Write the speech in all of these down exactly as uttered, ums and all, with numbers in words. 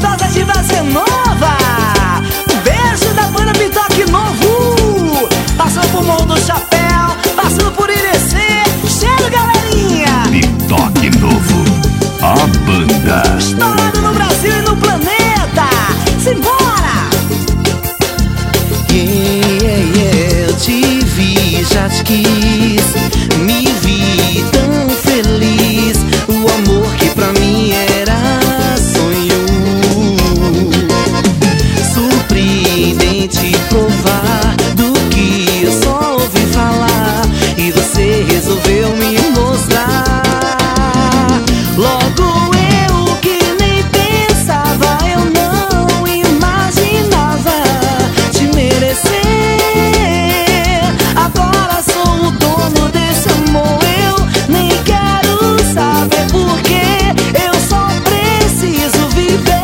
gostosa de Vaza Nova. Um beijo da banda Pitoque Novo. Passando por Morro do Chapéu, passando por Irecê. Cheiro, galerinha. Pitoque Novo, a banda estourado no Brasil e no planeta. Simbora! Yeah, yeah, yeah. Eu te vi, já te quis, me vi tão feliz. O amor que pra mim era sonho. Surpreendente provar do que eu só ouvi falar, e você resolveu me mostrar. Logo eu que nem pensava, eu não imaginava te merecer. Agora sou o dono desse amor, eu nem quero saber porque eu só preciso viver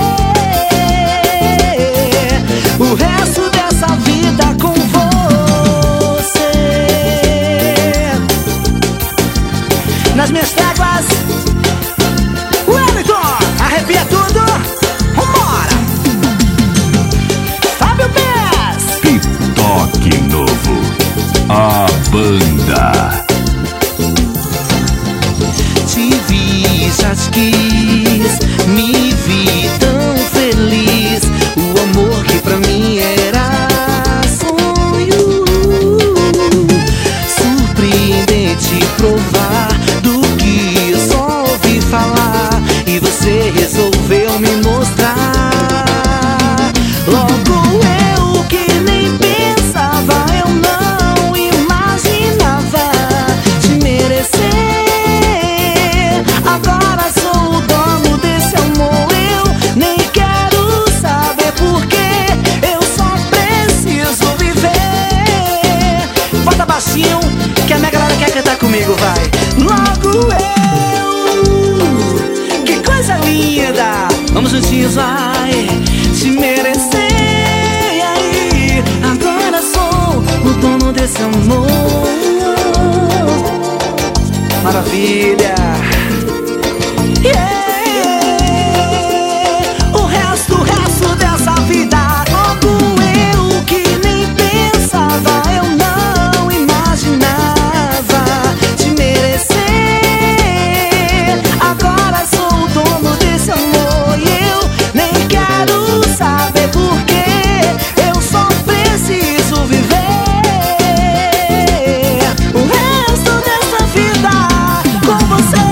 o resto dessa vida com você. Nas minhas teclas, Wellington, arrepia tudo, vambora! Fábio Pés, Pitoque Novo, a banda. te vi, já te quis, me vi tão feliz. O amor que pra mim era sonho. Surpreendente provar do que eu só ouvi falar, e você resolveu me mostrar. Logo eu que nem pensava, eu não imaginava te merecer. Agora sou o dono desse amor, eu nem quero saber porque eu só preciso viver. Bota baixinho que a minha galera quer cantar comigo, vai. Logo eu, que coisa linda, vamos juntinhos, vai, te merecer. E aí, agora sou o dono desse amor. Maravilha. Yeah. O resto, o resto dessa vida, logo eu que nem pensava, eu não imaginava te merecer. Agora sou o dono desse amor e eu nem quero saber porque eu só preciso viver o resto dessa vida com você.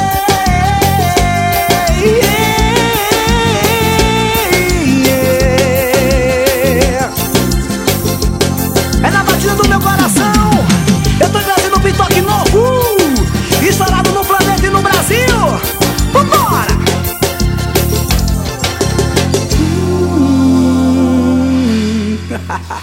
É na batida do meu coração, eu tô trazendo um Pitoque Novo, estourado no planeta e no Brasil. Vambora! Hum.